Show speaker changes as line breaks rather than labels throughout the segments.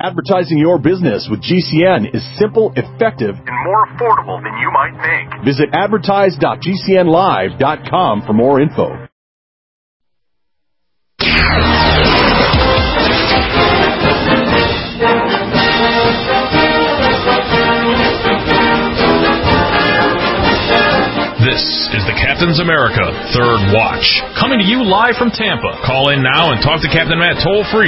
Advertising your business with GCN is simple, effective, and more affordable than you might think. Visit advertise.gcnlive.com for more info.
This is the Captain's America Third Watch, coming to you live from Tampa. Call in now and talk to Captain Matt toll-free,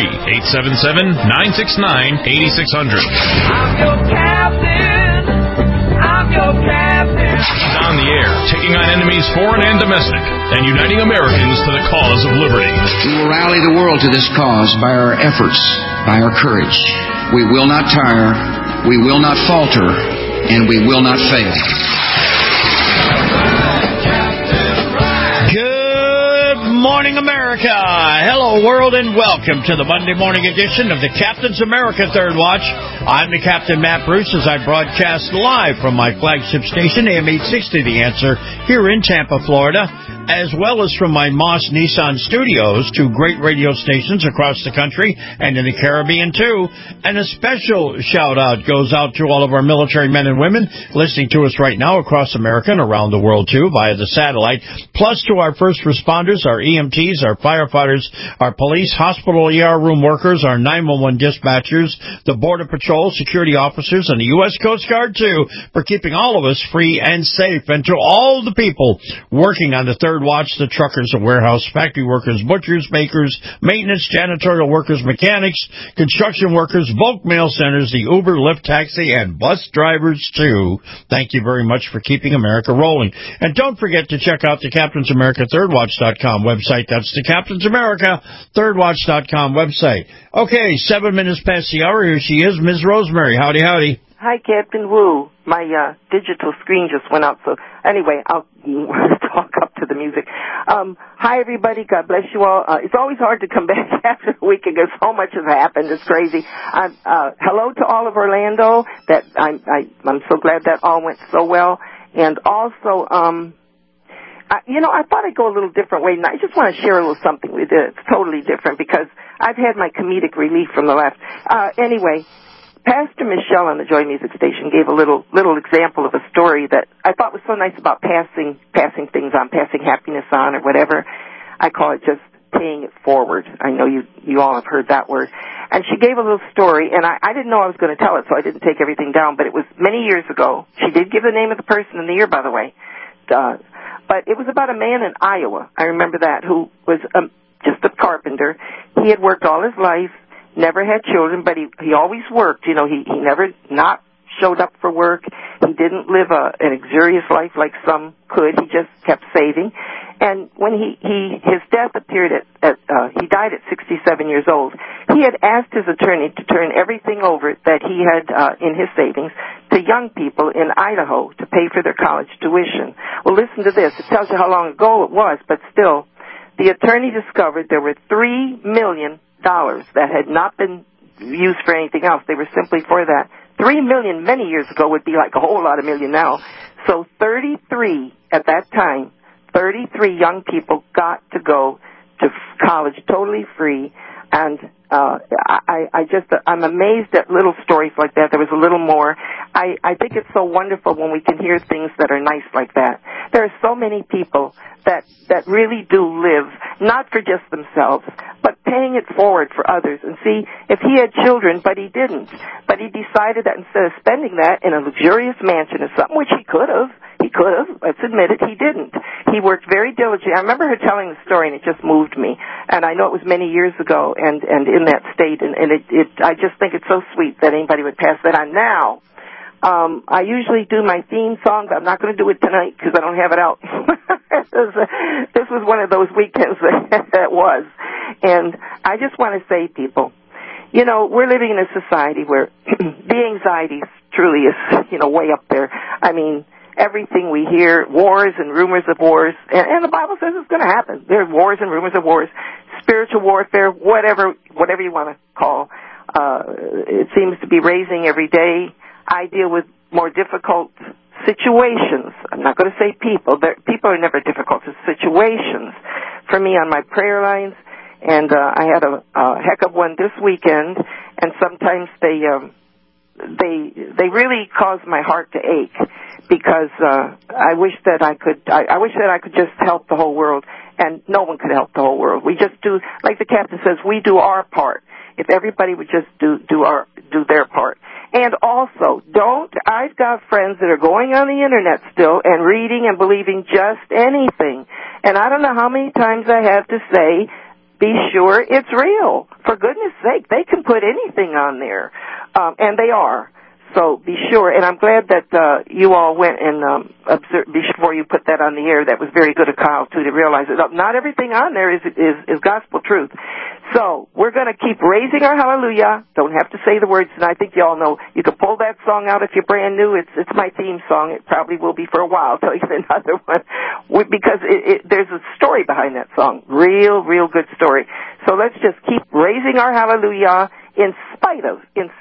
877-969-8600.
I'm your captain. I'm your captain.
He's on the air, taking on enemies foreign and domestic, and uniting Americans to the cause of liberty.
We will rally the world to this cause by our efforts, by our courage. We will not tire, we will not falter, and we will not fail.
Good morning, America. Hello, world, and welcome to the Monday morning edition of the Captain's America Third Watch. I'm the Captain, Matt Bruce, as I broadcast live from my flagship station, AM 860 The Answer, here in Tampa, Florida, as well as from my Moss Nissan studios, two great radio stations across the country and in the Caribbean, too. And a special shout-out goes out to all of our military men and women listening to us right now across America and around the world, too, via the satellite, plus to our first responders, our EMTs, our firefighters, our police, hospital ER room workers, our 911 dispatchers, the Border Patrol, security officers, and the U.S. Coast Guard, too, for keeping all of us free and safe. And to all the people working on the Third Watch, the truckers, the warehouse, factory workers, butchers, bakers, maintenance, janitorial workers, mechanics, construction workers, bulk mail centers, the Uber, Lyft, taxi, and bus drivers, too. Thank you very much for keeping America rolling. And don't forget to check out the Captain's America ThirdWatch.com website. That's the Captain's America ThirdWatch.com website. Okay, 7 minutes past the hour. Here she is, Ms. Rosemary. Howdy, howdy.
Hi, Captain Woo. My digital screen just went out, so anyway, I'll talk up to the music. Hi, everybody. God bless you all. It's always hard to come back after a week because so much has happened. It's crazy. Hello to all of Orlando. That I'm so glad that all went so well. And also, I thought I'd go a little different way. And I just want to share a little something with you. It's totally different because I've had my comedic relief from the left. Anyway, Pastor Michelle on the Joy Music Station gave a little example of a story that I thought was so nice about passing things on, passing happiness on or whatever. I call it just paying it forward. I know you all have heard that word. And she gave a little story, and I didn't know I was going to tell it, so I didn't take everything down, but it was many years ago. She did give the name of the person and the year, by the way. But it was about a man in Iowa, I remember that, who was just a carpenter. He had worked all his life, never had children, but he always worked. You know, he never not showed up for work. He didn't live an luxurious life like some could. He just kept saving. And when his death appeared he died at 67 years old. He had asked his attorney to turn everything over that he had in his savings to young people in Idaho to pay for their college tuition. Well, listen to this. It tells you how long ago it was, but still, the attorney discovered there were $3 million that had not been used for anything else. They were simply for that. $3 million many years ago would be like a whole lot of million now. So 33 at that time, 33 young people got to go to college totally free. And I'm amazed at little stories like that. There was a little more. I think it's so wonderful when we can hear things that are nice like that. There are so many people that really do live, not for just themselves, but paying it forward for others. And see, if he had children, but he didn't, but he decided that instead of spending that in a luxurious mansion or something, which he could have, let's admit it, he didn't. He worked very diligently. I remember her telling the story, and it just moved me. And I know it was many years ago and in that state, and I just think it's so sweet that anybody would pass that on. Now, I usually do my theme song, but I'm not going to do it tonight because I don't have it out. This was one of those weekends that was. And I just want to say, people, you know, we're living in a society where the anxiety truly is, way up there. I mean, everything we hear, wars and rumors of wars, and the Bible says it's going to happen. There are wars and rumors of wars, spiritual warfare, whatever you want to call. It seems to be raising every day. I deal with more difficult situations. I'm not going to say people. People are never difficult. It's situations for me on my prayer lines. And I had a heck of one this weekend. and sometimes they really cause my heart to ache, because I wish that I could just help the whole world, and no one could help the whole world. We just do, like the captain says, we do our part. If everybody would just do their part. And also, I've got friends that are going on the internet still and reading and believing just anything. And I don't know how many times I have to say, be sure it's real. For goodness sake, they can put anything on there. And they are. So be sure. And I'm glad that you all went and observed before you put that on the air. That was very good of Kyle, too, to realize that not everything on there is gospel truth. So we're going to keep raising our hallelujah. Don't have to say the words, and I think you all know. You can pull that song out if you're brand new. It's my theme song. It probably will be for a while. I'll tell you another one. Because there's a story behind that song. Real good story. So let's just keep raising our hallelujah in spite of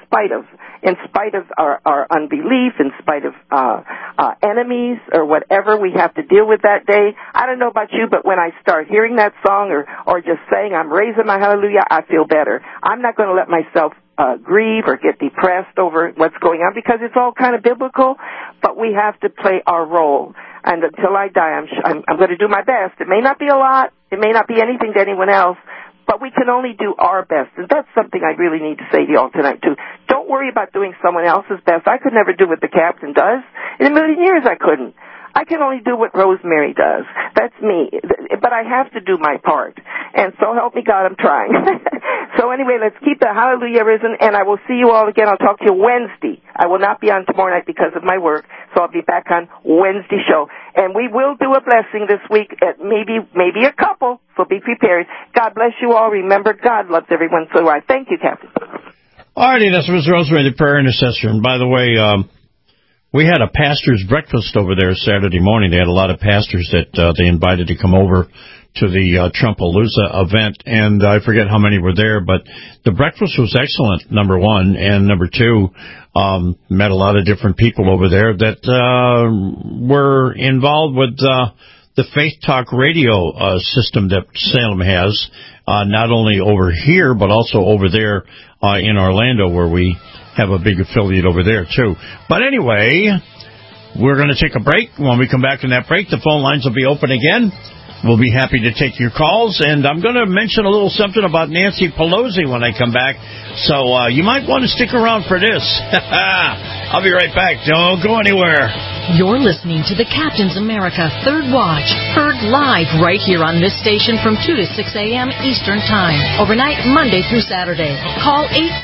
our unbelief, in spite of enemies or whatever we have to deal with that day. I don't know about you, but when I start hearing that song or just saying I'm raising my hallelujah, I feel better. I'm not going to let myself grieve or get depressed over what's going on, because it's all kind of biblical, but we have to play our role. And until I die, I'm going to do my best. It may not be a lot. It may not be anything to anyone else, but we can only do our best. And that's something I really need to say to y'all tonight, too. Don't worry about doing someone else's best. I could never do what the captain does. In a million years, I couldn't. I can only do what Rosemary does. That's me. But I have to do my part. And so help me God, I'm trying. So anyway, let's keep the hallelujah risen, and I will see you all again. I'll talk to you Wednesday. I will not be on tomorrow night because of my work, so I'll be back on Wednesday show. And we will do a blessing this week, at maybe a couple, so be prepared. God bless you all. Remember, God loves everyone, so do I. Thank you, Captain.
All righty, that's Ms. Rosemary, the prayer intercessor. And by the way, we had a pastor's breakfast over there Saturday morning. They had a lot of pastors that they invited to come over to the Trumpalooza event, and I forget how many were there, but the breakfast was excellent, number one, and number two, met a lot of different people over there that were involved with the Faith Talk radio system that Salem has, not only over here, but also over there in Orlando, where we have a big affiliate over there, too. But anyway, we're going to take a break. When we come back from that break, the phone lines will be open again. We'll be happy to take your calls, and I'm going to mention a little something about Nancy Pelosi when I come back, so you might want to stick around for this. I'll be right back. Don't go anywhere.
You're listening to the Captain's America Third Watch, heard live right here on this station from 2 to 6 a.m. Eastern Time, overnight Monday through Saturday. Call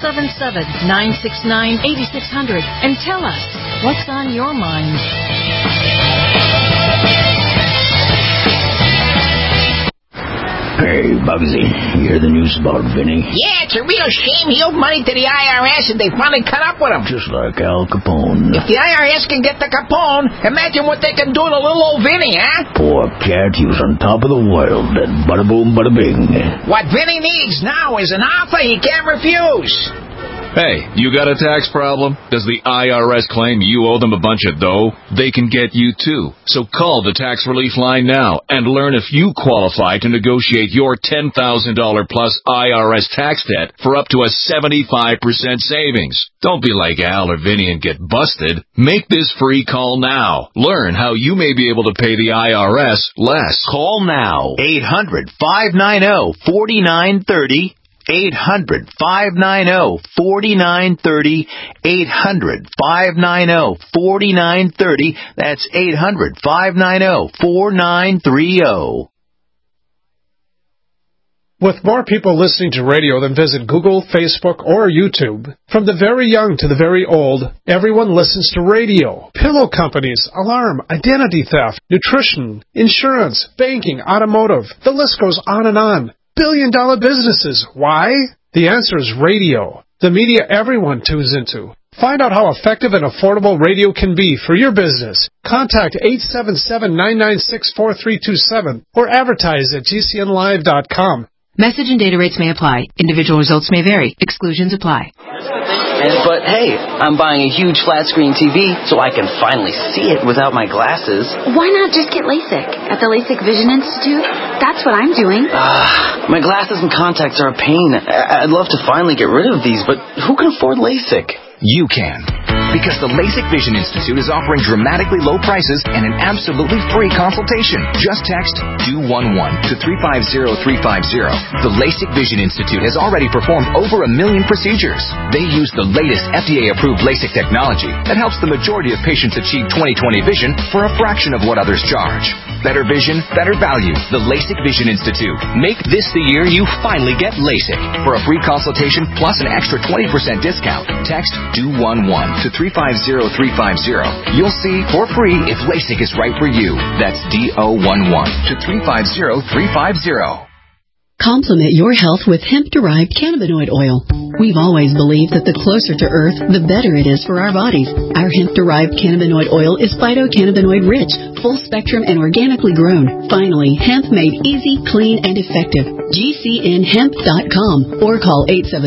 877-969-8600 and tell us what's on your mind.
Hey, Bugsy, you hear the news about Vinny?
Yeah, it's a real shame he owed money to the IRS and they finally cut up with him.
Just like Al Capone.
If the IRS can get the Capone, imagine what they can do to little old Vinny, huh?
Poor cat, he was on top of the world, and bada boom, bada bing.
What Vinny needs now is an offer he can't refuse.
Hey, you got a tax problem? Does the IRS claim you owe them a bunch of dough? They can get you too. So call the tax relief line now and learn if you qualify to negotiate your $10,000 plus IRS tax debt for up to a 75% savings. Don't be like Al or Vinny and get busted. Make this free call now. Learn how you may be able to pay the IRS less.
Call now. 800-590-4930. 800-590-4930, 800-590-4930. That's 800-590-4930.
With more people listening to radio than visit Google, Facebook, or YouTube, from the very young to the very old, everyone listens to radio. Pillow companies, alarm, identity theft, nutrition, insurance, banking, automotive. The list goes on and on. Billion-dollar businesses. Why? The answer is radio, the media everyone tunes into. Find out how effective and affordable radio can be for your business. Contact 877-996-4327 or advertise at GCNlive.com.
Message and data rates may apply. Individual results may vary. Exclusions apply.
But hey, I'm buying a huge flat screen TV so I can finally see it without my glasses.
Why not just get LASIK at the LASIK Vision Institute? That's what I'm doing.
My glasses and contacts are a pain. I'd love to finally get rid of these, but who can afford LASIK?
You can. Because the LASIK Vision Institute is offering dramatically low prices and an absolutely free consultation. Just text DO11 to 350350. The LASIK Vision Institute has already performed over 1 million procedures. They use the latest FDA-approved LASIK technology that helps the majority of patients achieve 20/20 vision for a fraction of what others charge. Better vision, better value. The LASIK Vision Institute. Make this the year you finally get LASIK. For a free consultation plus an extra 20% discount, text DO11 to 350350. You'll see for free if LASIK is right for you. That's DO11 to 350350.
Complement your health with hemp-derived cannabinoid oil. We've always believed that the closer to Earth, the better it is for our bodies. Our hemp-derived cannabinoid oil is phytocannabinoid-rich, full-spectrum, and organically grown. Finally, hemp made easy, clean, and effective. GCNhemp.com or call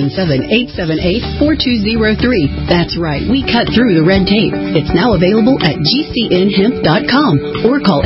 877-878-4203. That's right, we cut through the red tape. It's now available at GCNhemp.com or call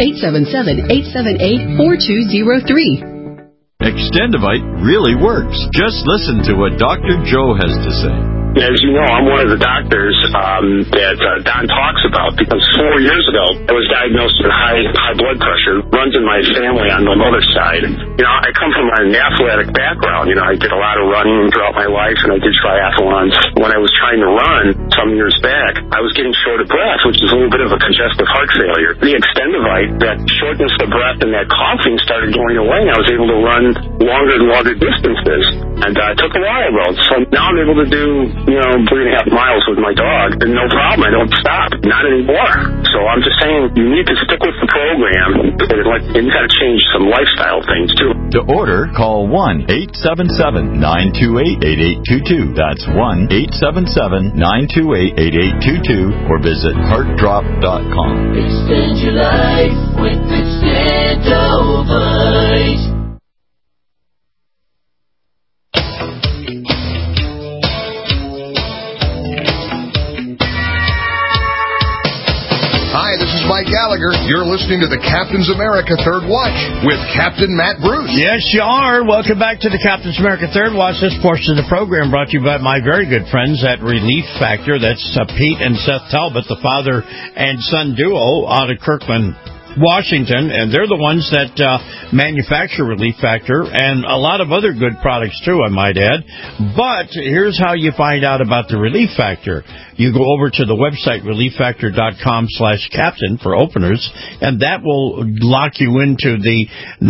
877-878-4203.
Extendivite really works. Just listen to what Dr. Joe has to say.
As you know, I'm one of the doctors that Don talks about because 4 years ago, I was diagnosed with high blood pressure. Runs in my family on the mother's side. You know, I come from an athletic background. You know, I did a lot of running throughout my life, and I did triathlons. When I was trying to run some years back, I was getting short of breath, which is a little bit of a congestive heart failure. The Extendivite, that shortness of breath and that coughing started going away, and I was able to run longer and longer distances. And it took a while, though. So now I'm able to do 3.5 miles with my dog, and no problem. I don't stop. Not anymore. So I'm just saying, you need to stick with the program, and you got to change some lifestyle things, too.
To order, call 1-877-928-8822. That's 1-877-928-8822, or visit heartdrop.com.
Extend your life with Extendivite.
Hi, this is Mike Gallagher. You're listening to the Captain's America Third Watch with Captain Matt Bruce.
Yes, you are. Welcome back to the Captain's America Third Watch. This portion of the program brought to you by my very good friends at Relief Factor. That's Pete and Seth Talbot, the father and son duo out of Kirkland, Washington, and they're the ones that manufacture Relief Factor and a lot of other good products too, I might add. But here's how you find out about the Relief Factor. You go over to the website relieffactor.com/captain for openers, and that will lock you into the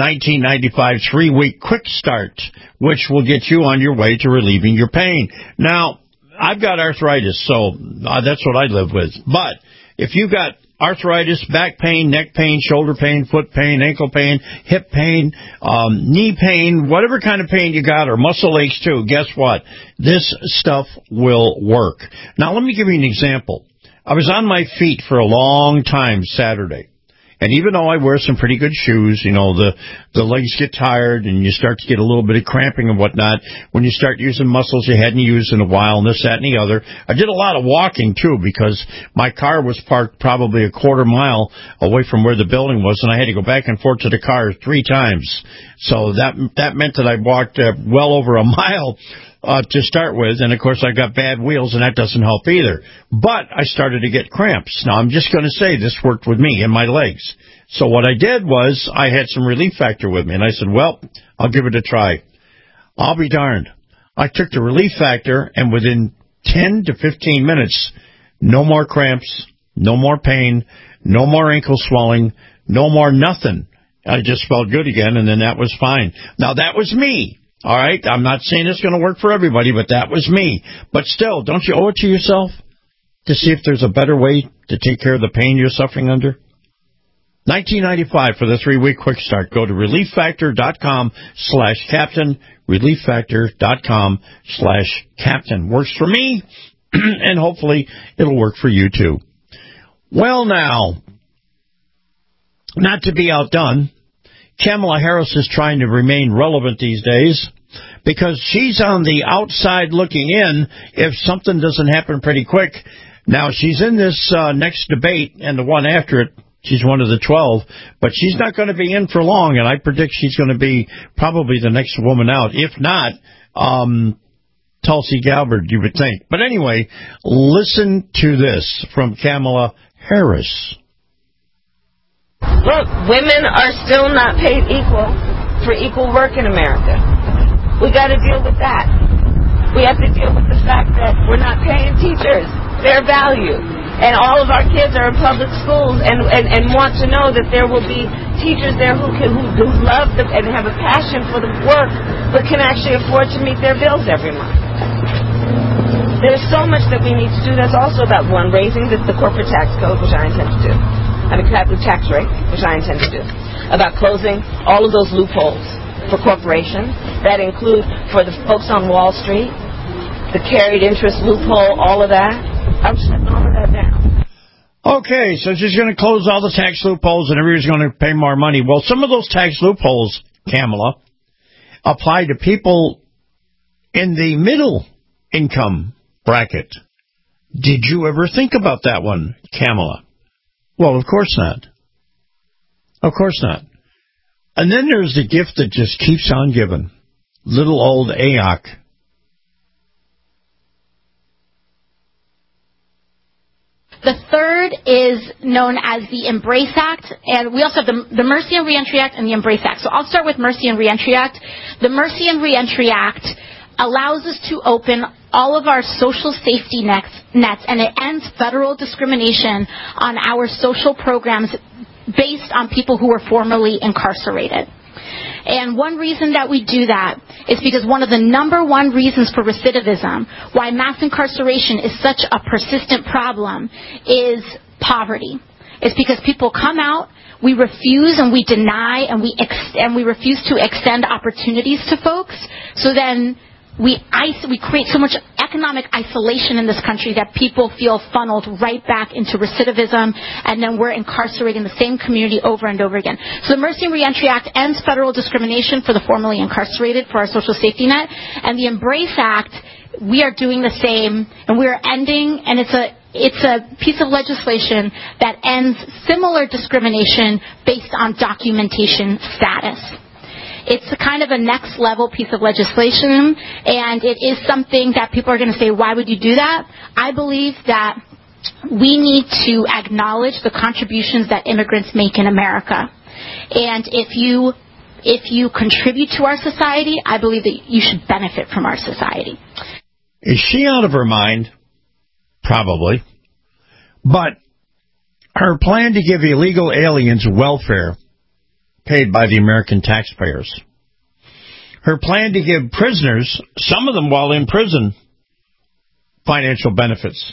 1995 3-week quick start, which will get you on your way to relieving your pain. Now, I've got arthritis, so that's what I live with. But if you've got arthritis, back pain, neck pain, shoulder pain, foot pain, ankle pain, hip pain, knee pain, whatever kind of pain you got, or muscle aches too, guess what? This stuff will work. Now, let me give you an example. I was on my feet for a long time Saturday. And even though I wear some pretty good shoes, the legs get tired and you start to get a little bit of cramping and whatnot when you start using muscles you hadn't used in a while and this, that, and the other. I did a lot of walking, too, because my car was parked probably a quarter mile away from where the building was, and I had to go back and forth to the car 3 times. So that meant that I walked well over a mile to start with, and of course I got bad wheels, and that doesn't help either. But I started to get cramps. Now, I'm just going to say this worked with me and my legs. So what I did was I had some Relief Factor with me, and I said, well, I'll give it a try. I'll be darned. I took the Relief Factor, and within 10 to 15 minutes, no more cramps, no more pain, no more ankle swelling, no more nothing. I just felt good again, and then that was fine. Now, that was me. All right, I'm not saying it's going to work for everybody, but that was me. But still, don't you owe it to yourself to see if there's a better way to take care of the pain you're suffering under? $19.95 for the 3-week quick start. Go to relieffactor.com/captain, relieffactor.com/captain. Works for me, and hopefully it'll work for you too. Well, now, not to be outdone, Kamala Harris is trying to remain relevant these days because she's on the outside looking in if something doesn't happen pretty quick. Now, she's in this next debate and the one after it. She's one of the 12, but she's not going to be in for long, and I predict she's going to be probably the next woman out. If not, Tulsi Gabbard, you would think. But anyway, listen to this from Kamala Harris.
Look, women are still not paid equal for equal work in America. We got to deal with that. We have to deal with the fact that we're not paying teachers their value. And all of our kids are in public schools and want to know that there will be teachers there who love them and have a passion for the work, but can actually afford to meet their bills every month. There's so much that we need to do. That's also about, one, raising the corporate tax code, which I intend to do. The tax rate, which I intend to do. About closing all of those loopholes for corporations. That include for the folks on Wall Street, the carried interest loophole, all of that. I'm shutting all of that down.
Okay, so she's going to close all the tax loopholes and everybody's going to pay more money. Well, some of those tax loopholes, Kamala, apply to people in the middle income bracket. Did you ever think about that one, Kamala? Well, of course not. Of course not. And then there's the gift that just keeps on giving. Little old AOC.
The third is known as the Embrace Act, and we also have the Mercy and Reentry Act and the Embrace Act. So I'll start with Mercy and Reentry Act. The Mercy and Reentry Act allows us to open all of our social safety nets, and it ends federal discrimination on our social programs based on people who were formerly incarcerated. And one reason that we do that is because one of the number one reasons for recidivism, why mass incarceration is such a persistent problem, is poverty. It's because people come out, we refuse and we deny and we refuse to extend opportunities to folks. So then we create so much economic isolation in this country that people feel funneled right back into recidivism, and then we're incarcerating the same community over and over again. So the Mercy and Reentry Act ends federal discrimination for the formerly incarcerated for our social safety net, and the Embrace Act, we are doing the same, and we are ending, and it's a piece of legislation that ends similar discrimination based on documentation status. It's a kind of a next level piece of legislation, and it is something that people are going to say, why would you do that? I believe that we need to acknowledge the contributions that immigrants make in America. And if you contribute to our society, I believe that you should benefit from our society.
Is she out of her mind? Probably. But her plan to give illegal aliens welfare paid by the American taxpayers. Her plan to give prisoners, some of them while in prison, financial benefits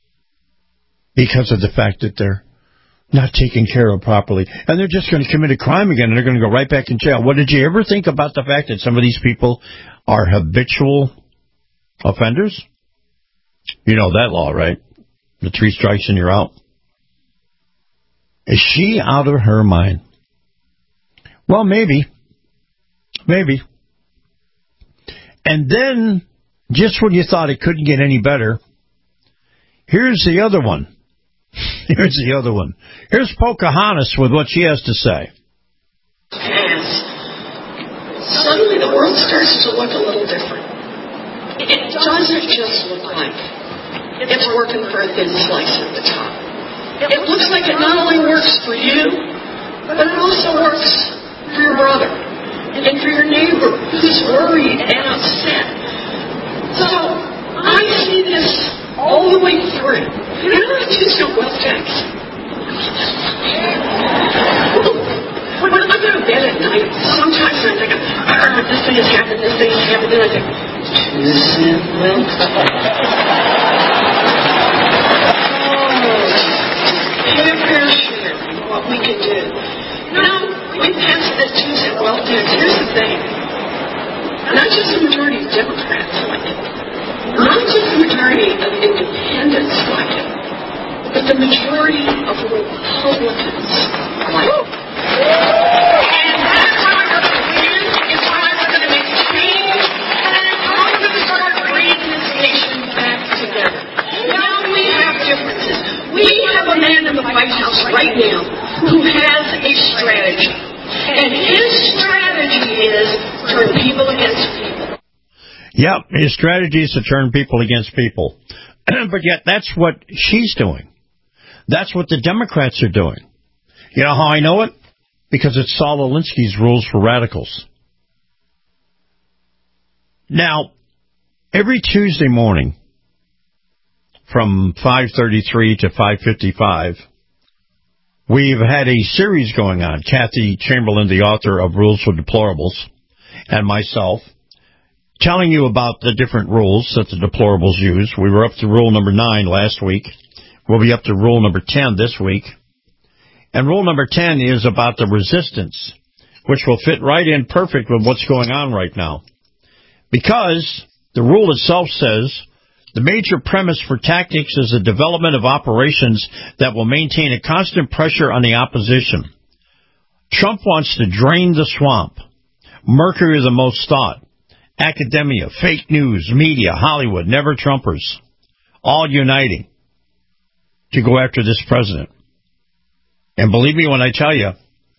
because of the fact that they're not taken care of properly. And they're just going to commit a crime again and they're going to go right back in jail. Well, did you ever think about the fact that some of these people are habitual offenders? You know that law, right? The 3 strikes and you're out. Is she out of her mind? Well, maybe. Maybe. And then, just when you thought it couldn't get any better, here's the other one. Here's the other one. Here's Pocahontas with what she has to say.
Suddenly the world starts to look a little different. It doesn't just look like it's working for a thin slice at the top. It looks like it not only works for you, but it also works for your brother and for your neighbor who's worried and upset. So I see this all the way through. You're not just a wealth tax. When I go to bed at night, sometimes I think, this thing has happened, this thing has happened, and I think, too simple. Fair share what we can do. We passed this Tuesday wealth tax. Here's the thing. Not just the majority of Democrats like it. Not just the majority of independents like it. But the majority of Republicans like it. And right now who has a strategy. And his strategy is turn people against people.
Yep, his strategy is to turn people against people. But yet that's what she's doing. That's what the Democrats are doing. You know how I know it? Because it's Saul Alinsky's Rules for Radicals. Now, every Tuesday morning from 5:33 to 5:55, we've had a series going on. Kathy Chamberlain, the author of Rules for Deplorables, and myself, telling you about the different rules that the deplorables use. We were up to rule number 9 last week. We'll be up to rule number 10 this week. And rule number 10 is about the resistance, which will fit right in perfect with what's going on right now. Because the rule itself says the major premise for tactics is the development of operations that will maintain a constant pressure on the opposition. Trump wants to drain the swamp. Mercury the most thought. Academia, fake news, media, Hollywood, never Trumpers, all uniting to go after this president. And believe me when I tell you,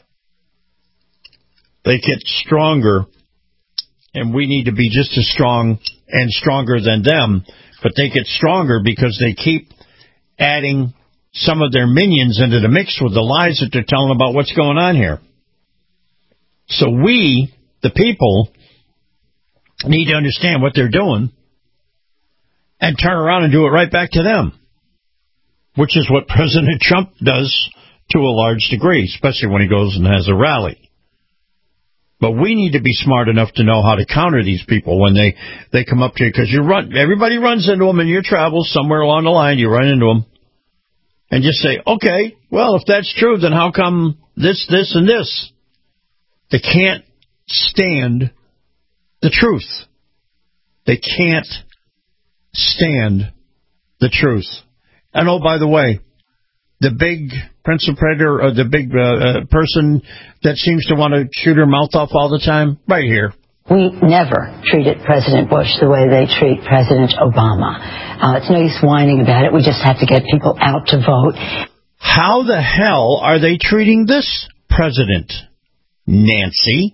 they get stronger, and we need to be just as strong and stronger than them, but they get stronger because they keep adding some of their minions into the mix with the lies that they're telling about what's going on here. So we, the people, need to understand what they're doing and turn around and do it right back to them, which is what President Trump does to a large degree, especially when he goes and has a rally. But we need to be smart enough to know how to counter these people when they come up to you, because everybody runs into them in your travels somewhere along the line. You run into them and just say, okay, well, if that's true, then how come this, and this? They can't stand the truth. They can't stand the truth. And oh, by the way, the big principal predator, or the big person that seems to want to shoot her mouth off all the time, right here.
We never treated President Bush the way they treat President Obama. It's no use whining about it. We just have to get people out to vote.
How the hell are they treating this president, Nancy?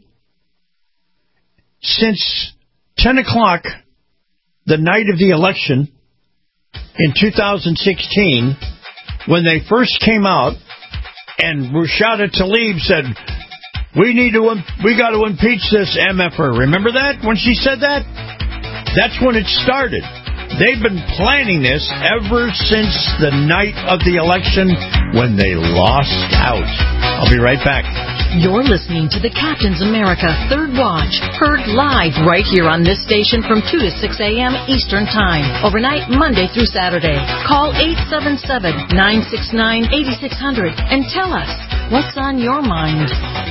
Since 10 o'clock the night of the election in 2016, when they first came out and Rashida Tlaib said, we got to impeach this MFer. Remember that when she said that? That's when it started. They've been planning this ever since the night of the election when they lost out. I'll be right back.
You're listening to the Captain's America Third Watch, heard live right here on this station from 2 to 6 a.m. Eastern Time, overnight Monday through Saturday. Call 877-969-8600 and tell us what's on your mind.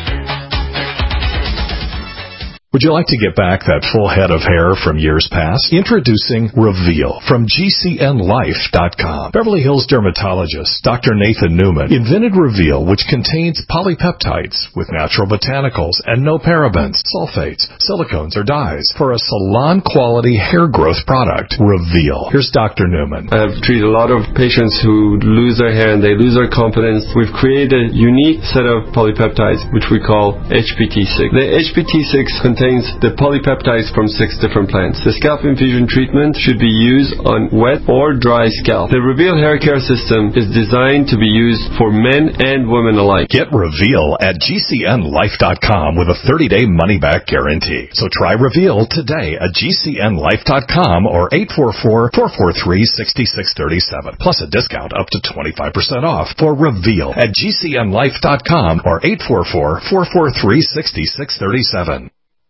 Would you like to get back that full head of hair from years past? Introducing Reveal from GCNLife.com. Beverly Hills dermatologist Dr. Nathan Newman invented Reveal, which contains polypeptides with natural botanicals and no parabens, sulfates, silicones, or dyes for a salon-quality hair growth product. Reveal. Here's Dr. Newman.
I've treated a lot of patients who lose their hair and they lose their confidence. We've created a unique set of polypeptides, which we call HPT6. The HPT6 contains the polypeptides from 6 different plants. The scalp infusion treatment should be used on wet or dry scalp. The Reveal hair care system is designed to be used for men and women alike.
Get Reveal at GCNLife.com with a 30-day money-back guarantee. So try Reveal today at GCNLife.com or 844-443-6637. Plus a discount up to 25% off for Reveal at GCNLife.com or 844-443-6637.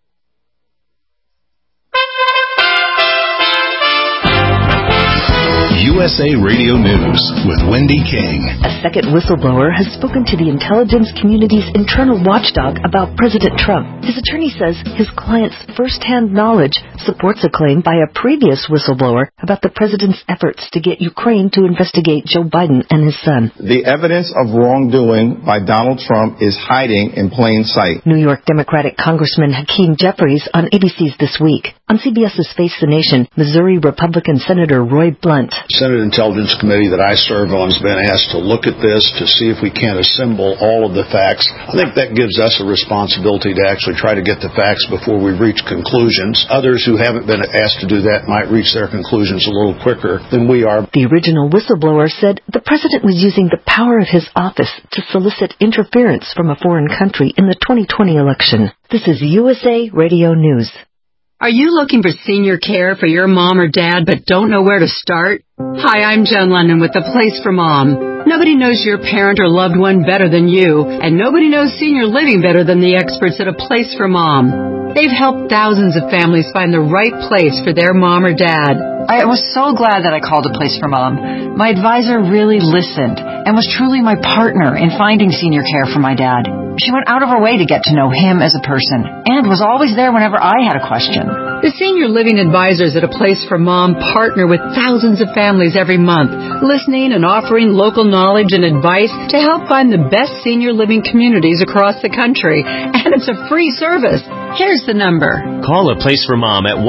USA Radio News with Wendy King.
A second whistleblower has spoken to the intelligence community's internal watchdog about President Trump. His attorney says his client's first-hand knowledge supports a claim by a previous whistleblower about the president's efforts to get Ukraine to investigate Joe Biden and his son.
The evidence of wrongdoing by Donald Trump is hiding in plain sight.
New York Democratic Congressman Hakeem Jeffries on ABC's This Week. On CBS's Face the Nation, Missouri Republican Senator Roy Blunt.
Senate Intelligence Committee that I serve on has been asked to look at this to see if we can't assemble all of the facts. I think that gives us a responsibility to actually try to get the facts before we reach conclusions. Others who haven't been asked to do that might reach their conclusions a little quicker than we are.
The original whistleblower said the president was using the power of his office to solicit interference from a foreign country in the 2020 election. This is USA Radio News.
Are you looking for senior care for your mom or dad but don't know where to start? Hi, I'm Jen London with The Place for Mom. Nobody knows your parent or loved one better than you, and nobody knows senior living better than the experts at A Place for Mom. They've helped thousands of families find the right place for their mom or dad.
I was so glad that I called A Place for Mom. My advisor really listened and was truly my partner in finding senior care for my dad. She went out of her way to get to know him as a person and was always there whenever I had a question.
The senior living advisors at A Place for Mom partner with thousands of families every month, listening and offering local knowledge and advice to help find the best senior living communities across the country. And it's a free service. Here's the number.
Call A Place for Mom at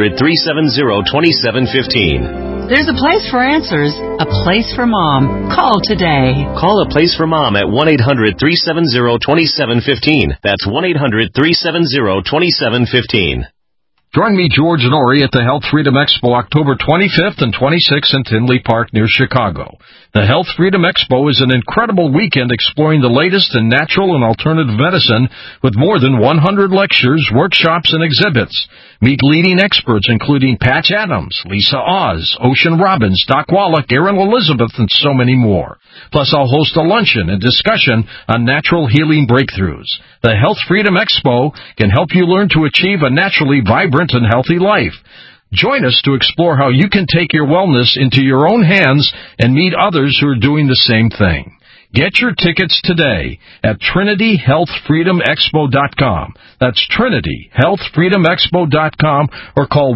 1-800-370-2715.
There's a place for answers, A Place for Mom. Call today.
Call A Place for Mom at 1-800-370-2715. That's 1-800-370-2715.
Join me, George Norrie, at the Health Freedom Expo October 25th and 26th in Tinley Park near Chicago. The Health Freedom Expo is an incredible weekend exploring the latest in natural and alternative medicine with more than 100 lectures, workshops, and exhibits. Meet leading experts including Patch Adams, Lisa Oz, Ocean Robbins, Doc Wallach, Erin Elizabeth, and so many more. Plus, I'll host a luncheon and discussion on natural healing breakthroughs. The Health Freedom Expo can help you learn to achieve a naturally vibrant and healthy life. Join us to explore how you can take your wellness into your own hands and meet others who are doing the same thing. Get your tickets today at TrinityHealthFreedomExpo.com. That's TrinityHealthFreedomExpo.com or call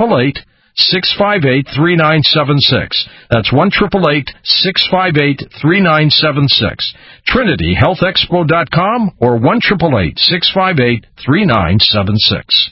1-888-658-3976. That's 1-888-658-3976. TrinityHealthExpo.com or 1-888-658-3976.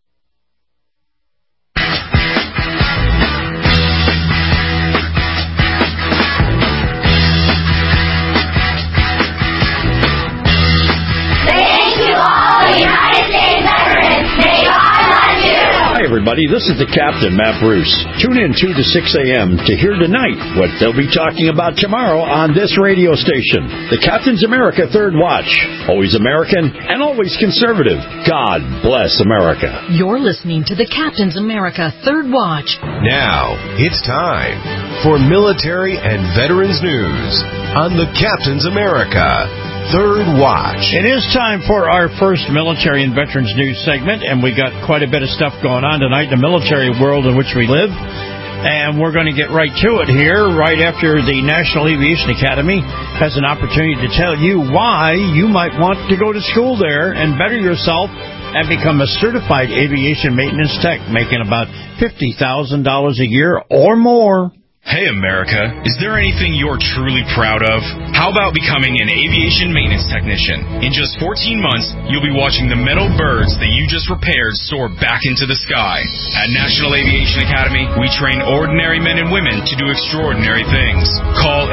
Hi, everybody. This is the Captain, Matt Bruce. Tune in 2 to 6 a.m. to hear tonight what they'll be talking about tomorrow on this radio station. The Captain's America Third Watch. Always American and always conservative. God bless America.
You're listening to the Captain's America Third Watch.
Now, it's time for military and veterans news on the Captain's America Third Watch.
It is time for our first military and veterans news segment, and we got quite a bit of stuff going on tonight in the military world in which we live. And we're going to get right to it here, right after the National Aviation Academy has an opportunity to tell you why you might want to go to school there and better yourself and become a certified aviation maintenance tech, making about $50,000 a year or more.
Hey, America, is there anything you're truly proud of? How about becoming an aviation maintenance technician? In just 14 months, you'll be watching the metal birds that you just repaired soar back into the sky. At National Aviation Academy, we train ordinary men and women to do extraordinary things. Call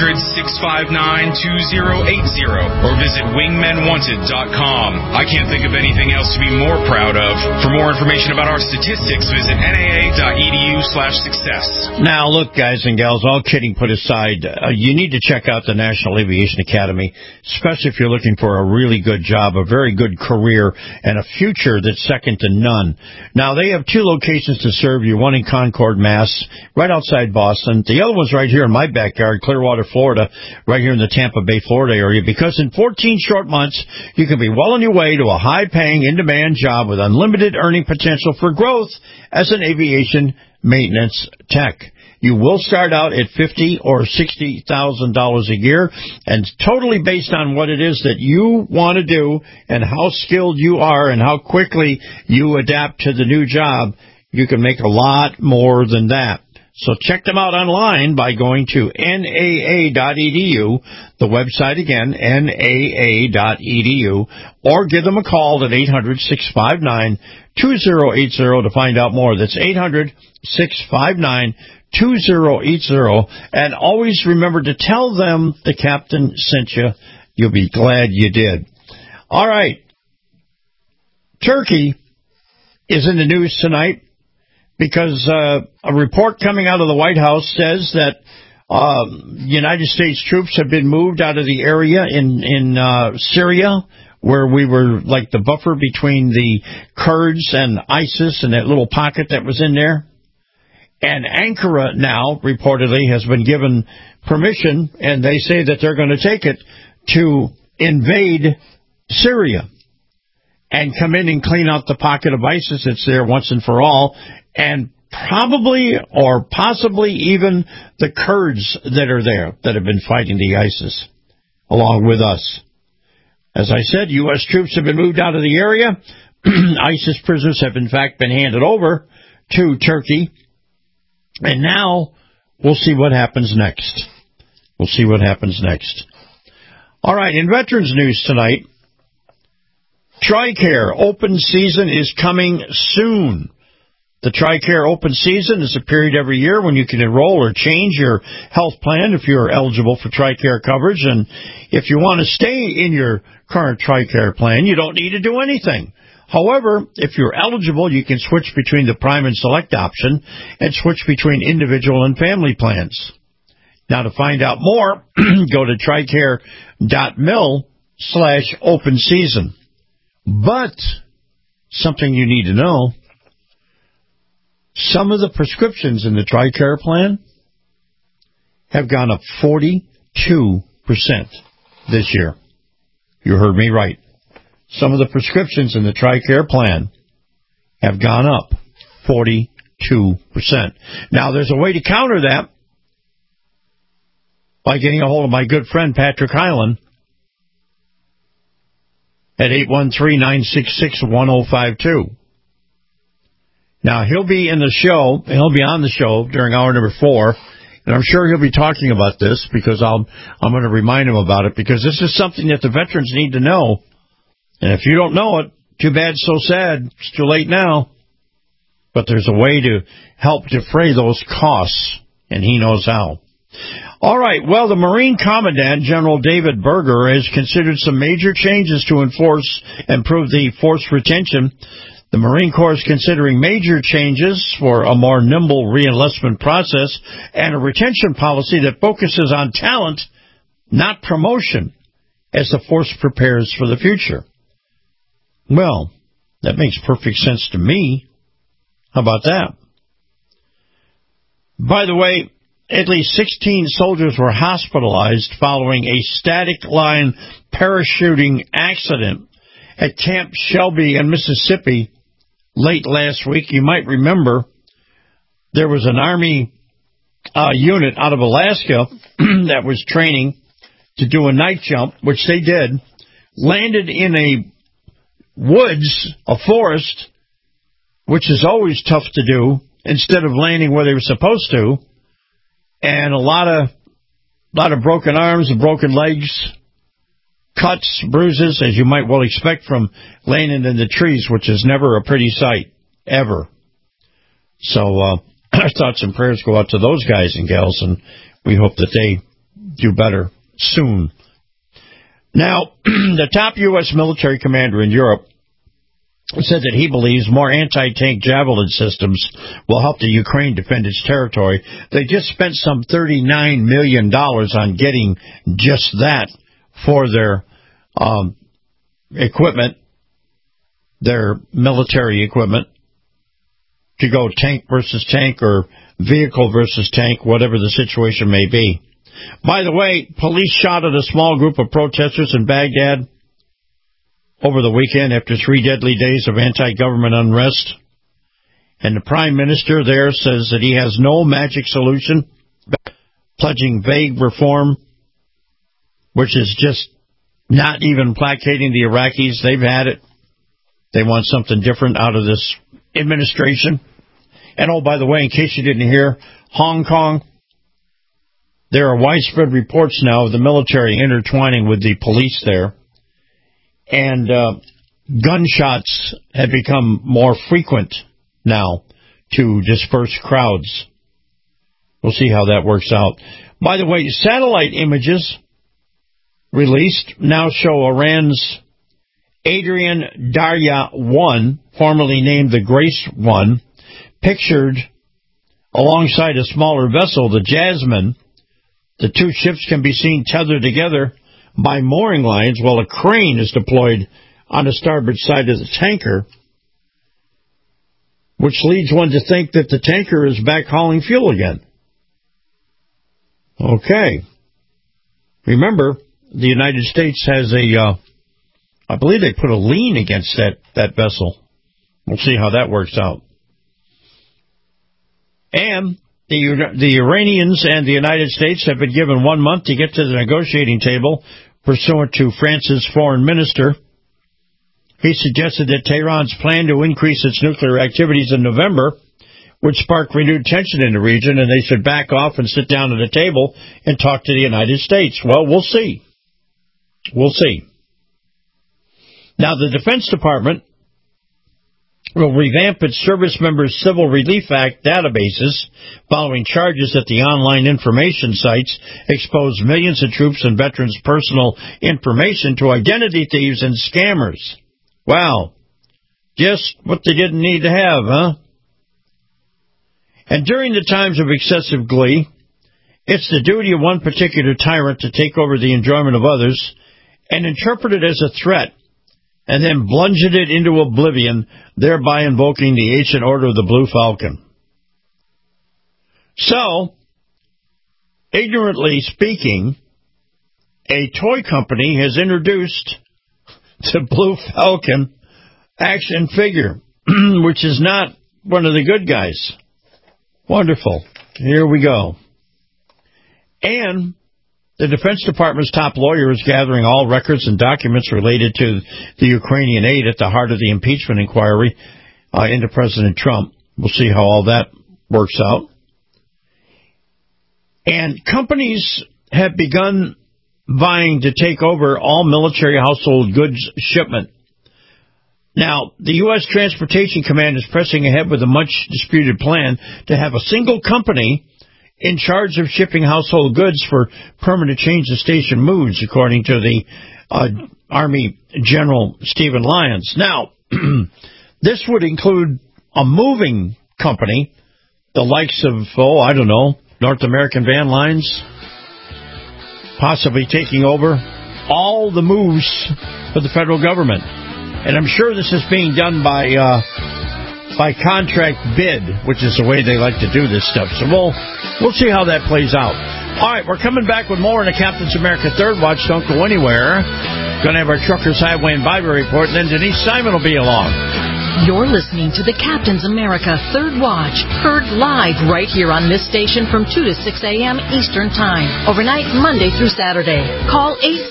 800-659-2080 or visit wingmenwanted.com. I can't think of anything else to be more proud of. For more information about our statistics, visit naa.edu/success.
Now, look, guys and gals, all kidding put aside, you need to check out the National Aviation Academy, especially if you're looking for a really good job, a very good career, and a future that's second to none. Now, they have two locations to serve you, one in Concord, Mass., right outside Boston. The other one's right here in my backyard, Clearwater, Florida, right here in the Tampa Bay, Florida area, because in 14 short months, you can be well on your way to a high-paying, in-demand job with unlimited earning potential for growth as an aviation maintenance tech. You will start out at $50,000 or $60,000 a year, and totally based on what it is that you want to do and how skilled you are and how quickly you adapt to the new job, you can make a lot more than that. So check them out online by going to naa.edu, the website again, naa.edu, or give them a call at 800-659-2080 to find out more. That's 800-659-2080. And always remember to tell them the captain sent you. You'll be glad you did. All right. Turkey is in the news tonight because a report coming out of the White House says that United States troops have been moved out of the area in Syria, where we were like the buffer between the Kurds and ISIS and that little pocket that was in there. And Ankara now, reportedly, has been given permission, and they say that they're going to take it to invade Syria and come in and clean out the pocket of ISIS that's there once and for all, and probably or possibly even the Kurds that are there that have been fighting the ISIS along with us. As I said, U.S. troops have been moved out of the area. ISIS prisoners have, in fact, been handed over to Turkey. And now we'll see what happens next. We'll see what happens next. All right, in Veterans News tonight, TRICARE open season is coming soon. The TRICARE open season is a period every year when you can enroll or change your health plan if you're eligible for TRICARE coverage. And if you want to stay in your current TRICARE plan, you don't need to do anything. However, if you're eligible, you can switch between the Prime and Select option and switch between individual and family plans. Now, to find out more, go to tricare.mil/open season. But something you need to know, some of the prescriptions in the TRICARE plan have gone up 42% this year. You heard me right. Some of the prescriptions in the TRICARE plan have gone up 42%. Now, there's a way to counter that by getting a hold of my good friend Patrick Hyland at 813-966-1052. Now, he'll be in the show, he'll be on the show during hour number 4, and I'm sure he'll be talking about this because I'm going to remind him about it, because this is something that the veterans need to know. And if you don't know it, too bad, so sad. It's too late now. But there's a way to help defray those costs, and he knows how. All right, well, the Marine Commandant, General David Berger, has considered some major changes to enforce and improve the force retention. The Marine Corps is considering major changes for a more nimble reenlistment process and a retention policy that focuses on talent, not promotion, as the force prepares for the future. Well, that makes perfect sense to me. How about that? By the way, at least 16 soldiers were hospitalized following a static line parachuting accident at Camp Shelby in Mississippi late last week. You might remember there was an Army unit out of Alaska that was training to do a night jump, which they did, landed in a woods, a forest, which is always tough to do, instead of landing where they were supposed to. And a lot of broken arms and broken legs, cuts, bruises, as you might well expect from landing in the trees, which is never a pretty sight, ever. So our thoughts and prayers go out to those guys and gals, and we hope that they do better soon. Now, the top U.S. military commander in Europe said that he believes more anti-tank Javelin systems will help the Ukraine defend its territory. They just spent some $39 million on getting just that for their equipment, their military equipment, to go tank versus tank or vehicle versus tank, whatever the situation may be. By the way, police shot at a small group of protesters in Baghdad over the weekend after 3 deadly days of anti-government unrest. And the prime minister there says that he has no magic solution, pledging vague reform, which is just not even placating the Iraqis. They've had it. They want something different out of this administration. And, oh, by the way, in case you didn't hear, Hong Kong. There are widespread reports now of the military intertwining with the police there. And gunshots have become more frequent now to disperse crowds. We'll see how that works out. By the way, satellite images released now show Iran's Adrian Darya 1, formerly named the Grace 1, pictured alongside a smaller vessel, the Jasmine. The two ships can be seen tethered together by mooring lines while a crane is deployed on the starboard side of the tanker, which leads one to think that the tanker is back hauling fuel again. Okay. Remember, the United States has I believe they put a lien against that vessel. We'll see how that works out. And the Iranians and the United States have been given 1 month to get to the negotiating table, pursuant to France's foreign minister. He suggested that Tehran's plan to increase its nuclear activities in November would spark renewed tension in the region, and they should back off and sit down at a table and talk to the United States. Well, we'll see. We'll see. Now, the Defense Department will revamp its Service Members Civil Relief Act databases following charges that the online information sites expose millions of troops and veterans' personal information to identity thieves and scammers. Wow. Just what they didn't need to have, huh? And during the times of excessive glee, it's the duty of one particular tyrant to take over the enjoyment of others and interpret it as a threat, and then plunged it into oblivion, thereby invoking the ancient order of the Blue Falcon. So, ignorantly speaking, a toy company has introduced the Blue Falcon action figure, which is not one of the good guys. Wonderful. Here we go. And the Defense Department's top lawyer is gathering all records and documents related to the Ukrainian aid at the heart of the impeachment inquiry into President Trump. We'll see how all that works out. And companies have begun vying to take over all military household goods shipment. Now, the U.S. Transportation Command is pressing ahead with a much-disputed plan to have a single company in charge of shipping household goods for permanent change of station moves, according to the Army General Stephen Lyons. Now, this would include a moving company, the likes of, North American Van Lines, possibly taking over all the moves for the federal government. And I'm sure this is being done by contract bid, which is the way they like to do this stuff. So we'll see how that plays out. All right, we're coming back with more in the Captain's America Third Watch. Don't go anywhere. Going to have our Truckers Highway and Bible Report, and then Denise Simon will be along.
You're listening to the Captain's America Third Watch, heard live right here on this station from 2 to 6 a.m. Eastern Time, overnight Monday through Saturday. Call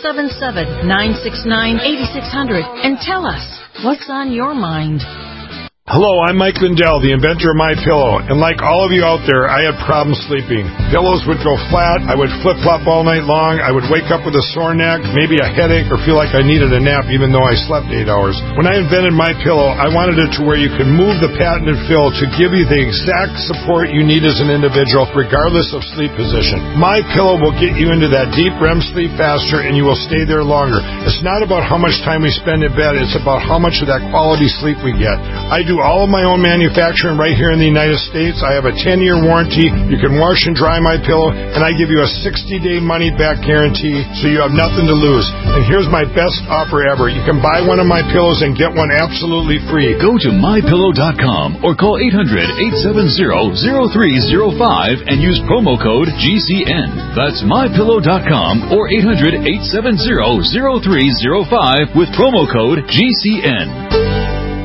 877-969-8600 and tell us what's on your mind.
Hello, I'm Mike Lindell, the inventor of MyPillow, and like all of you out there, I had problems sleeping. Pillows would go flat, I would flip-flop all night long, I would wake up with a sore neck, maybe a headache, or feel like I needed a nap even though I slept 8 hours. When I invented MyPillow, I wanted it to where you could move the patented fill to give you the exact support you need as an individual, regardless of sleep position. MyPillow will get you into that deep REM sleep faster, and you will stay there longer. It's not about how much time we spend in bed, it's about how much of that quality sleep we get. I do all of my own manufacturing right here in the United States. I have a 10-year warranty. You can wash and dry my pillow, and I give you a 60-day money-back guarantee, so you have nothing to lose. And here's my best offer ever. You can buy one of my pillows and get one absolutely free.
Go to MyPillow.com or call 800-870-0305 and use promo code GCN. That's MyPillow.com or 800-870-0305 with promo code GCN.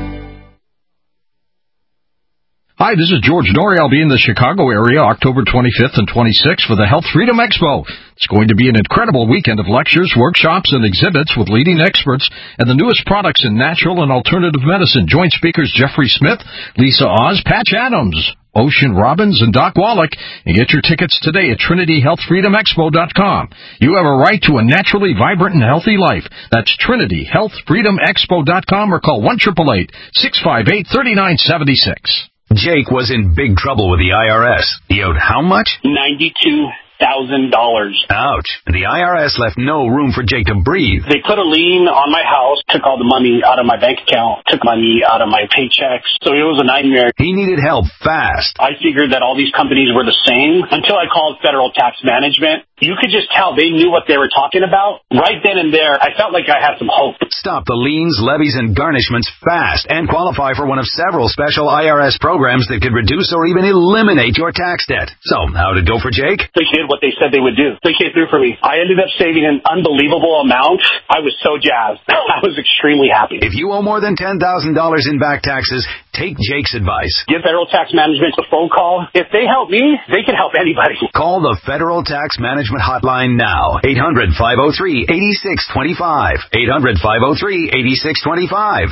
Hi, this is George Norrie. I'll be in the Chicago area October 25th and 26th for the Health Freedom Expo. It's going to be an incredible weekend of lectures, workshops, and exhibits with leading experts and the newest products in natural and alternative medicine. Joint speakers Jeffrey Smith, Lisa Oz, Patch Adams, Ocean Robbins, and Doc Wallach, and get your tickets today at TrinityHealthFreedomExpo.com. You have a right to a naturally vibrant and healthy life. That's TrinityHealthFreedomExpo.com or call 1-888-658-3976.
Jake was in big trouble with the IRS. He owed how much?
$92,000.
Ouch. The IRS left no room for Jake to breathe.
They put a lien on my house, took all the money out of my bank account, took money out of my paychecks. So it was a nightmare.
He needed help fast.
I figured that all these companies were the same until I called Federal Tax Management. You could just tell they knew what they were talking about. Right then and there, I felt like I had some hope.
Stop the liens, levies, and garnishments fast and qualify for one of several special IRS programs that could reduce or even eliminate your tax debt. So, how'd it go for Jake?
They did what they said they would do. They came through for me. I ended up saving an unbelievable amount. I was so jazzed. I was extremely happy.
If you owe more than $10,000 in back taxes, take Jake's advice.
Give Federal Tax Management a phone call. If they help me, they can help anybody.
Call the Federal Tax Management Hotline now. 800-503-8625. 800-503-8625.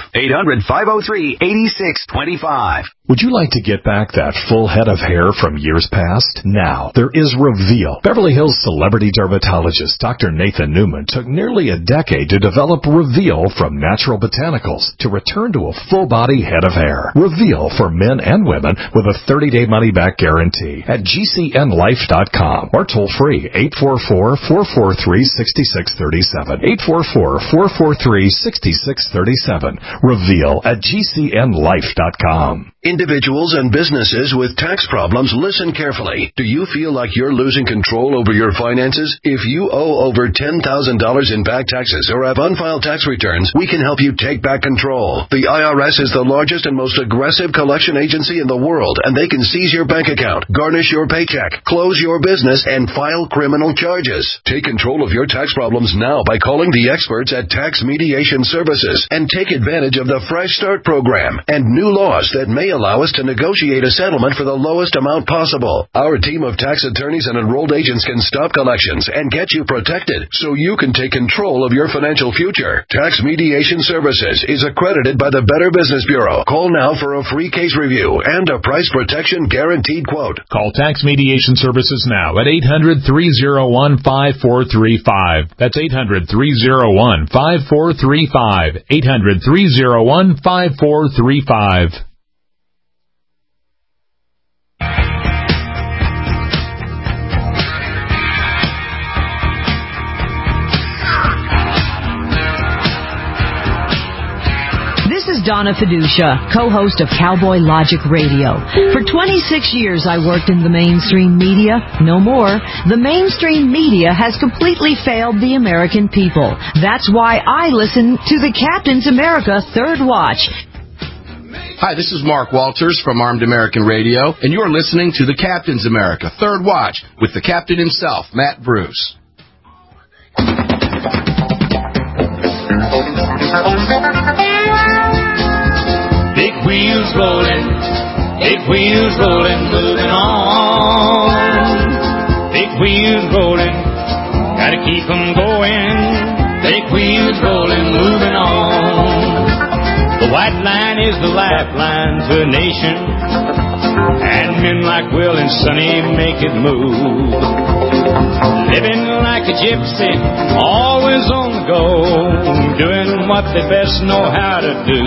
800-503-8625.
Would you like to get back that full head of hair from years past? Now, there is Reveal. Beverly Hills celebrity dermatologist Dr. Nathan Newman took nearly a decade to develop Reveal from natural botanicals to return to a full-body head of hair. Reveal for men and women with a 30-day money-back guarantee at GCNlife.com or toll-free 844-443-6637. 844-443-6637. Reveal at GCNlife.com.
Individuals and businesses with tax problems, listen carefully. Do you feel like you're losing control over your finances? If you owe over $10,000 in back taxes or have unfiled tax returns, we can help you take back control. The IRS is the largest and most aggressive collection agency in the world, and they can seize your bank account, garnish your paycheck, close your business, and file criminal charges. Take control of your tax problems now by calling the experts at Tax Mediation Services and take advantage of the Fresh Start program and new laws that may allow us to negotiate a settlement for the lowest amount possible. Our team of tax attorneys and enrolled agents can stop collections and get you protected so you can take control of your financial future. Tax Mediation Services is accredited by the Better Business Bureau. Call now for a free case review and a price protection guaranteed quote.
Call Tax Mediation Services now at 800-301-5435. That's 800-301-5435. 800-301-5435.
Donna Fiducia, co-host of Cowboy Logic Radio. For 26 years, I worked in the mainstream media. No more. The mainstream media has completely failed the American people. That's why I listen to the Captain's America Third Watch.
Hi, this is Mark Walters from Armed American Radio, and you're listening to the Captain's America Third Watch with the captain himself, Matt Bruce.
Big wheels rolling, moving on. Big wheels rolling, gotta keep 'em going. Big wheels rolling, moving on. The white line is the lifeline to a nation, and men like Will and Sonny make it move. Living like a gypsy, always on the go, doing what they best know how to do.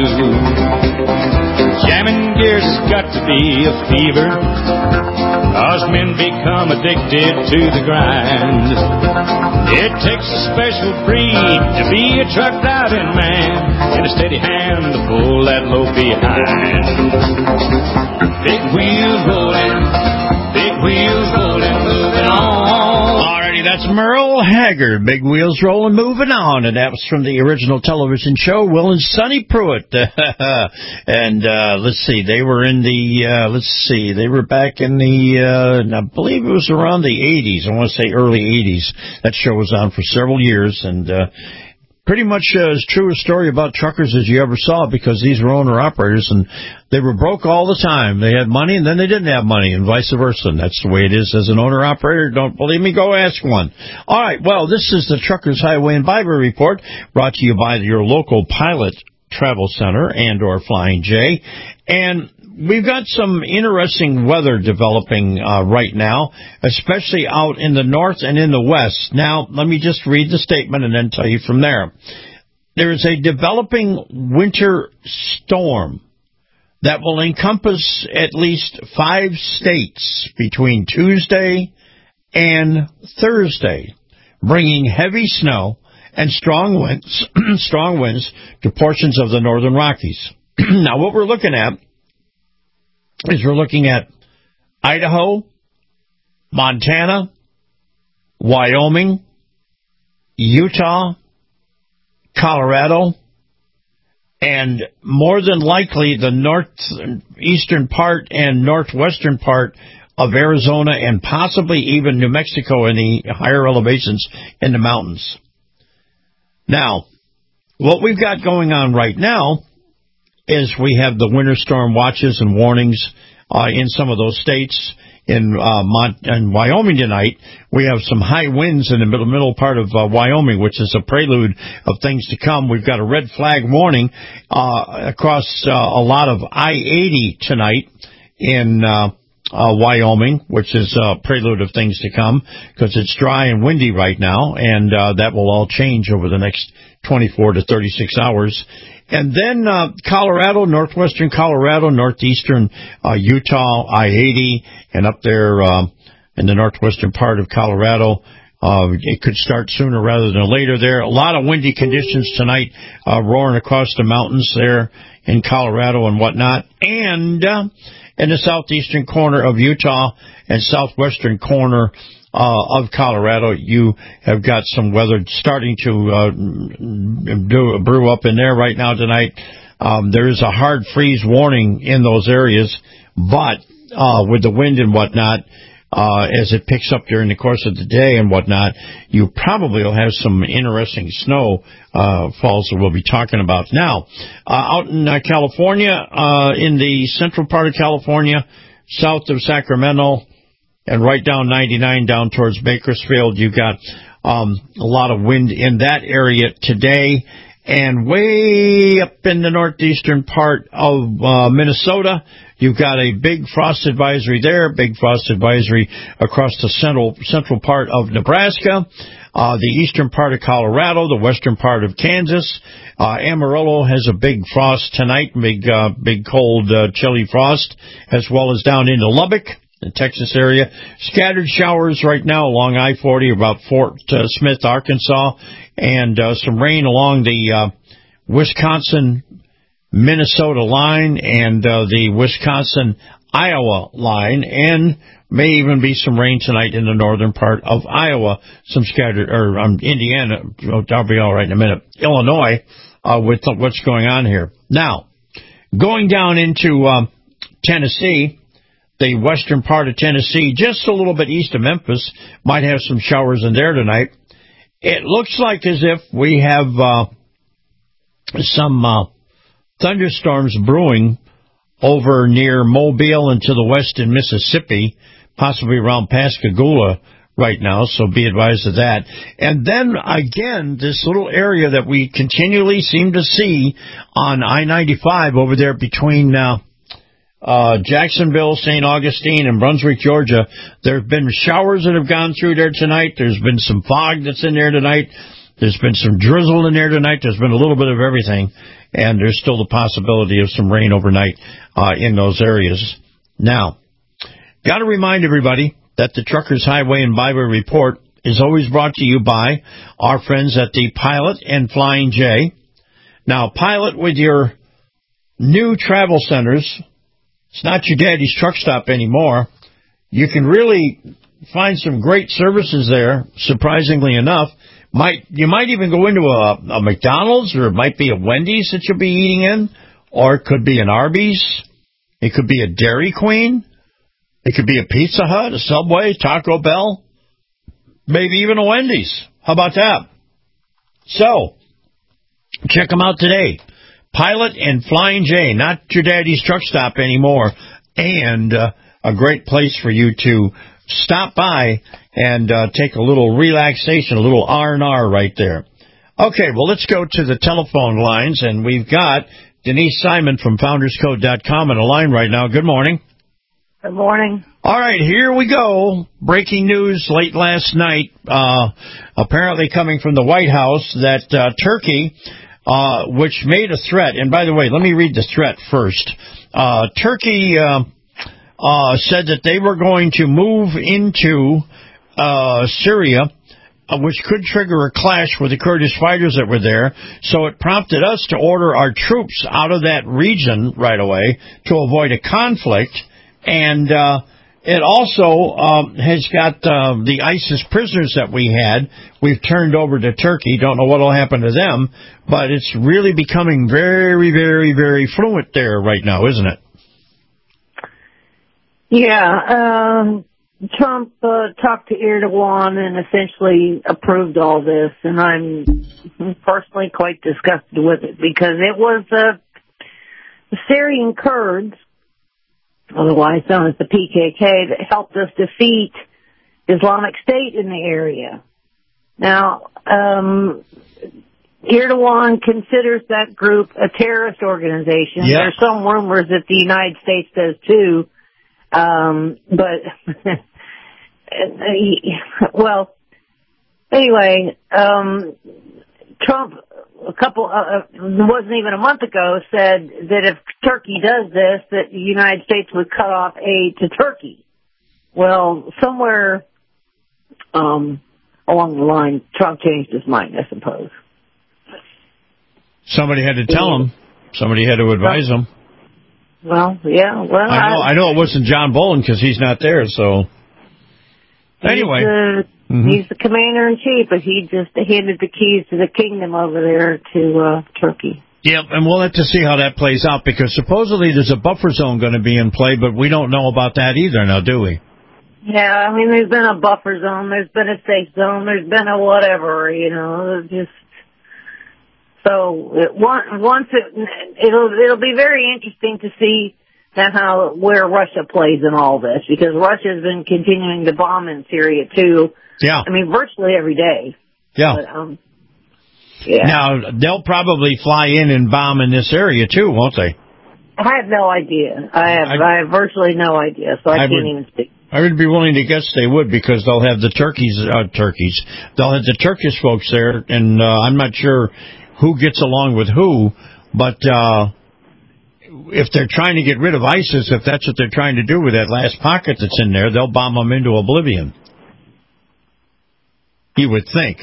Jamming gears has got to be a fever, 'cause men become addicted to the grind. It takes a special breed to be a truck driving man, and a steady hand to pull that load behind. Big wheels rolling, moving on.
Alrighty, that's Merle Haggard, Big Wheels Rolling, Moving On, and that was from the original television show, Will and Sonny Pruitt. And let's see, they were in the, they were back in the, I believe it was around the 80s, I want to say early 80s. That show was on for several years, and pretty much as true a story about truckers as you ever saw, because these were owner-operators, and they were broke all the time. They had money, and then they didn't have money, and vice versa. And that's the way it is as an owner-operator. Don't believe me? Go ask one. All right, well, this is the Truckers Highway and Byway Report, brought to you by your local Pilot Travel Center and or Flying J. And we've got some interesting weather developing right now, especially out in the north and in the west. Now, let me just read the statement and then tell you from there. There is a developing winter storm that will encompass at least 5 states between Tuesday and Thursday, bringing heavy snow and strong winds to portions of the northern Rockies. Now, what we're looking at is we're looking at Idaho, Montana, Wyoming, Utah, Colorado, and more than likely the northeastern part and northwestern part of Arizona and possibly even New Mexico in the higher elevations in the mountains. Now, what we've got going on right now is we have the winter storm watches and warnings in some of those states. In Wyoming tonight, we have some high winds in the middle part of Wyoming, which is a prelude of things to come. We've got a red flag warning across a lot of I-80 tonight in Wyoming, which is a prelude of things to come because it's dry and windy right now, and that will all change over the next 24 to 36 hours. And then Colorado, northwestern Colorado, northeastern Utah, I-80, and up there in the northwestern part of Colorado. It could start sooner rather than later there. A lot of windy conditions tonight roaring across the mountains there in Colorado and whatnot. And in the southeastern corner of Utah and southwestern corner of Colorado, you have got some weather starting to brew up in there right now tonight. There is a hard freeze warning in those areas, but with the wind and whatnot, as it picks up during the course of the day and whatnot, you probably will have some interesting snow falls that we'll be talking about. Now, out in California, in the central part of California, south of Sacramento, and right down 99 down towards Bakersfield, you've got a lot of wind in that area today. And way up in the northeastern part of Minnesota, you've got a big frost advisory there, big frost advisory across the central part of Nebraska, the eastern part of Colorado, the western part of Kansas. Amarillo has a big frost tonight, big cold, chilly frost, as well as down into Lubbock, the Texas area. Scattered showers right now along I-40 about Fort Smith, Arkansas, and some rain along the Wisconsin-Minnesota line and the Wisconsin-Iowa line, and may even be some rain tonight in the northern part of Iowa, some scattered, or Indiana, I'll be all right in a minute, Illinois, with what's going on here. Now, going down into Tennessee, the western part of Tennessee, just a little bit east of Memphis, might have some showers in there tonight. It looks like as if we have some thunderstorms brewing over near Mobile and to the west in Mississippi, possibly around Pascagoula right now, so be advised of that. And then, again, this little area that we continually seem to see on I-95 over there between Jacksonville, St. Augustine, and Brunswick, Georgia. There have been showers that have gone through there tonight. There's been some fog that's in there tonight. There's been some drizzle in there tonight. There's been a little bit of everything, and there's still the possibility of some rain overnight in those areas. Now, got to remind everybody that the Truckers Highway and Byway Report is always brought to you by our friends at the Pilot and Flying J. Now, Pilot, with your new travel centers, it's not your daddy's truck stop anymore. You can really find some great services there, surprisingly enough. You might even go into a McDonald's, or it might be a Wendy's that you'll be eating in, or it could be an Arby's. It could be a Dairy Queen. It could be a Pizza Hut, a Subway, Taco Bell, maybe even a Wendy's. How about that? So, check them out today. Pilot and Flying J, not your daddy's truck stop anymore, and a great place for you to stop by and take a little relaxation, a little R&R right there. Okay, well, let's go to the telephone lines, and we've got Denise Simon from FoundersCode.com on the line right now. Good morning.
Good morning.
All right, here we go. Breaking news late last night, apparently coming from the White House, that Turkey, which made a threat, and by the way, let me read the threat first. Turkey said that they were going to move into Syria, which could trigger a clash with the Kurdish fighters that were there. So it prompted us to order our troops out of that region right away to avoid a conflict. And it also has got the ISIS prisoners that we had. We've turned over to Turkey. Don't know what will happen to them. But it's really becoming very, very, very fluent there right now, isn't it?
Yeah. Trump talked to Erdogan and essentially approved all this, and I'm personally quite disgusted with it because it was the Syrian Kurds, otherwise known as the PKK, that helped us defeat Islamic State in the area. Now, Erdogan considers that group a terrorist organization.
Yeah.
There's some rumors that the United States does too. But, well, anyway, Trump, wasn't even a month ago, said that if Turkey does this, that the United States would cut off aid to Turkey. Well, somewhere, along the line, Trump changed his mind, I suppose.
Somebody had to tell him. Somebody had to advise him.
Well, yeah, well...
I know it wasn't John Bolton because he's not there, so... Anyway.
He's the commander-in-chief, but he just handed the keys to the kingdom over there to Turkey.
Yep, and we'll have to see how that plays out, because supposedly there's a buffer zone going to be in play, but we don't know about that either now, do we?
Yeah, I mean, there's been a buffer zone, there's been a safe zone, there's been a whatever, you know, just... So it'll be very interesting to see where Russia plays in all this, because Russia's been continuing to bomb in Syria too.
Yeah.
I mean, virtually every day.
Yeah.
But, yeah.
Now they'll probably fly in and bomb in this area too, won't they?
I have no idea. I have virtually no idea, so I can't even speak.
I would be willing to guess they would, because they'll have the turkeys. They'll have the Turkish folks there, and I'm not sure who gets along with who, but if they're trying to get rid of ISIS, if that's what they're trying to do with that last pocket that's in there, they'll bomb them into oblivion. You would think.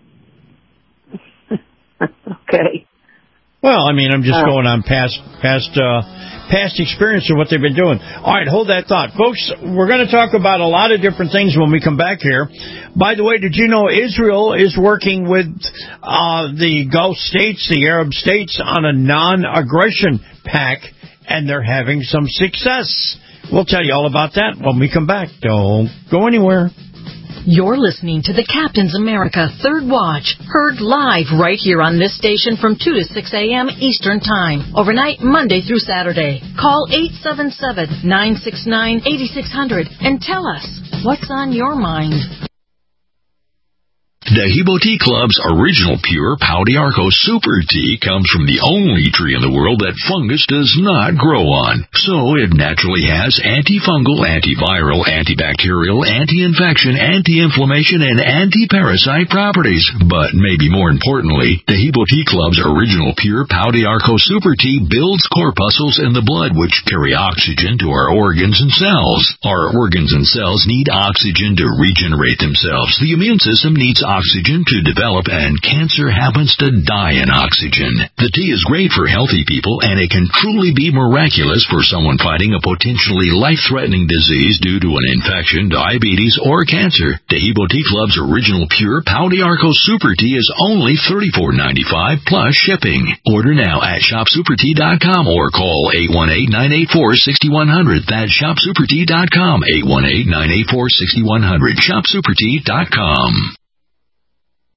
Okay.
Well, I mean, I'm just going on past experience of what they've been doing. All right, hold that thought. Folks, we're going to talk about a lot of different things when we come back here. By the way, did you know Israel is working with the Gulf states, the Arab states, on a non-aggression pact, and they're having some success. We'll tell you all about that when we come back. Don't go anywhere.
You're listening to the Captain's America Third Watch, heard live right here on this station from 2 to 6 a.m. Eastern Time, overnight Monday through Saturday. Call 877-969-8600 and tell us what's on your mind.
Dahibo Tea Club's original pure Pau d'Arco Super Tea comes from the only tree in the world that fungus does not grow on. So it naturally has antifungal, antiviral, antibacterial, anti-infection, anti-inflammation, and anti-parasite properties. But maybe more importantly, Dahibo Tea Club's original pure Pau d'Arco Super Tea builds corpuscles in the blood which carry oxygen to our organs and cells. Our organs and cells need oxygen to regenerate themselves. The immune system needs oxygen to develop, and cancer happens to die in oxygen. The tea is great for healthy people, and it can truly be miraculous for someone fighting a potentially life-threatening disease due to an infection, diabetes, or cancer. Dahibo Tea Club's original pure Pau d'Arco Super Tea is only $34.95 plus shipping. Order now at shopsupertea.com or call 818-984-6100. That's shopsupertea.com, 818-984-6100, shopsupertea.com.